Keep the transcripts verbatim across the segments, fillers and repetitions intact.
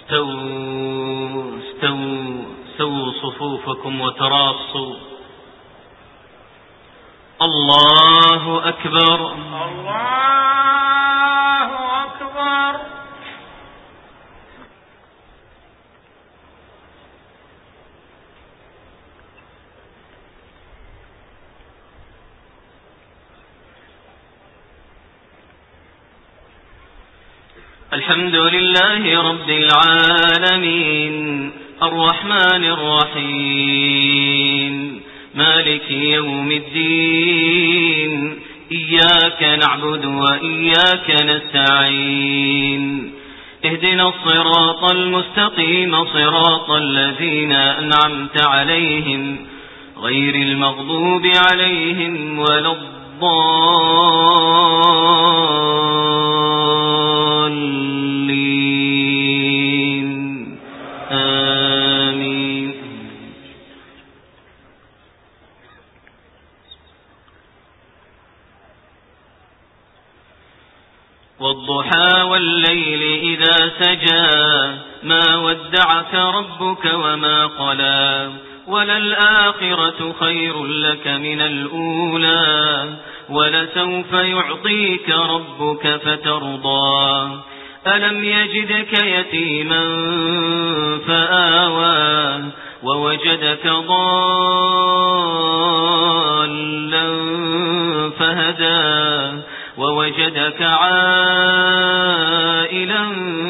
استووا استووا سووا صفوفكم وتراصوا. الله أكبر الله أكبر. الحمد لله رب العالمين الرحمن الرحيم مالك يوم الدين إياك نعبد وإياك نستعين اهدنا الصراط المستقيم صراط الذين أنعمت عليهم غير المغضوب عليهم ولا الضالين آمين. والضحى والليل إذا سجى ما ودعك ربك وما قلى وللآخرة خير لك من الأولى ولسوف يعطيك ربك فترضى ألم يجدك يتيما فآوى ووجدك ضالا فهدى ووجدك عائلا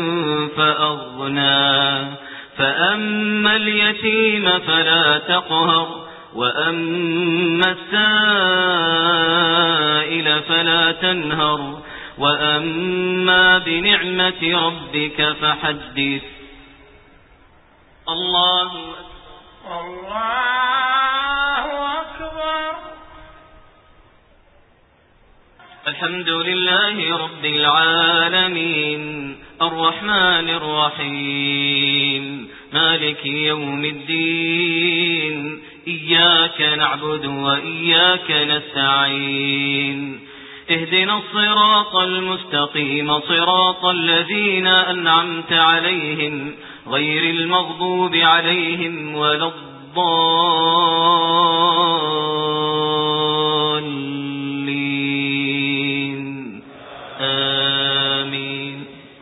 فأغنى فأما اليتيم فلا تقهر وأما السائل فلا تنهر وأما بنعمة ربك فحدث. الله الله أكبر. الحمد لله رب العالمين الرحمن الرحيم مالك يوم الدين إياك نعبد وإياك نستعين اهدنا الصراط المستقيم صراط الذين أنعمت عليهم غير المغضوب عليهم ولا الضالين آمين.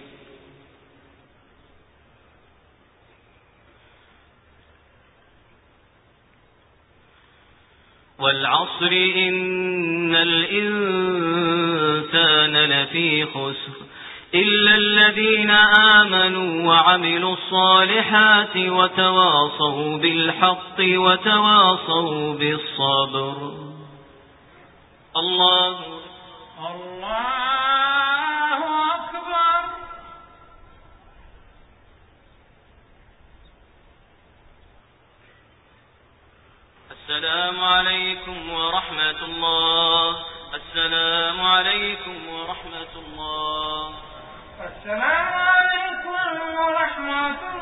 والعصر إن الإنسان لفي خسر إلا الذين آمنوا وعملوا الصالحات وتواصوا بالحق وتواصوا بالصبر. الله الله أكبر. السلام عليكم ورحمة الله. السلام عليكم ورحمة الله. السلام عليكم ورحمة الله.